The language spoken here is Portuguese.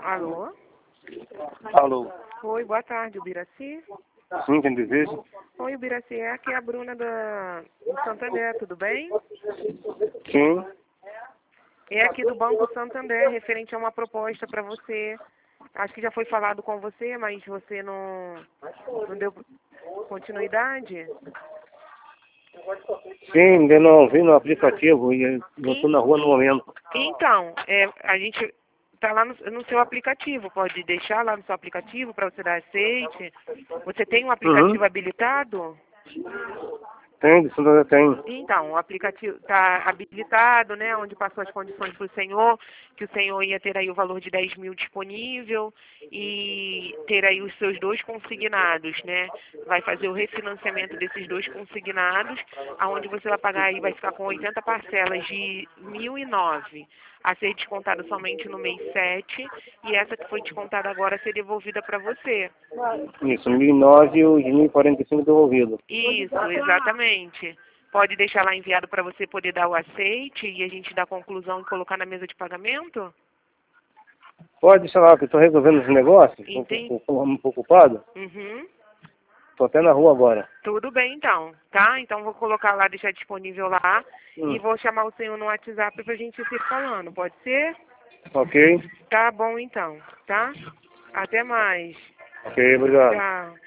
Alô? Alô. Oi, boa tarde, Ubiraci. Sim, quem deseja? Oi, Ubiraci, aqui é a Bruna do Santander, tudo bem? Sim. É aqui do Banco Santander, referente a uma proposta para você. Acho que já foi falado com você, mas você não deu continuidade? Sim, ainda não vi no aplicativo e eu estou na rua no momento. Então, a gente está lá no seu aplicativo, pode deixar lá no seu aplicativo para você dar aceite. Você tem um aplicativo habilitado? Tem, de Santander tem. Então, o aplicativo está habilitado, né? Onde passou as condições para o senhor, que o senhor ia ter aí o valor de 10 mil disponível e ter aí os seus dois consignados, né? Vai fazer o refinanciamento desses dois consignados, aonde você vai pagar aí, vai ficar com 80 parcelas de 1.009, a ser descontado somente no mês 7, e essa que foi descontada agora ser devolvida para você. Isso, 1.009 e os 1.045 devolvido. Isso, exatamente. Pode deixar lá enviado para você poder dar o aceite e a gente dar a conclusão e colocar na mesa de pagamento? Pode deixar lá, que eu estou resolvendo os negócios. Entendi. Estou um pouco ocupado. Uhum. Estou até na rua agora. Tudo bem, então, tá? Então vou colocar lá, deixar disponível lá e vou chamar o senhor no WhatsApp pra gente ir se falando, pode ser? Ok? Tá bom, então, tá? Até mais. Ok, obrigado. Tchau.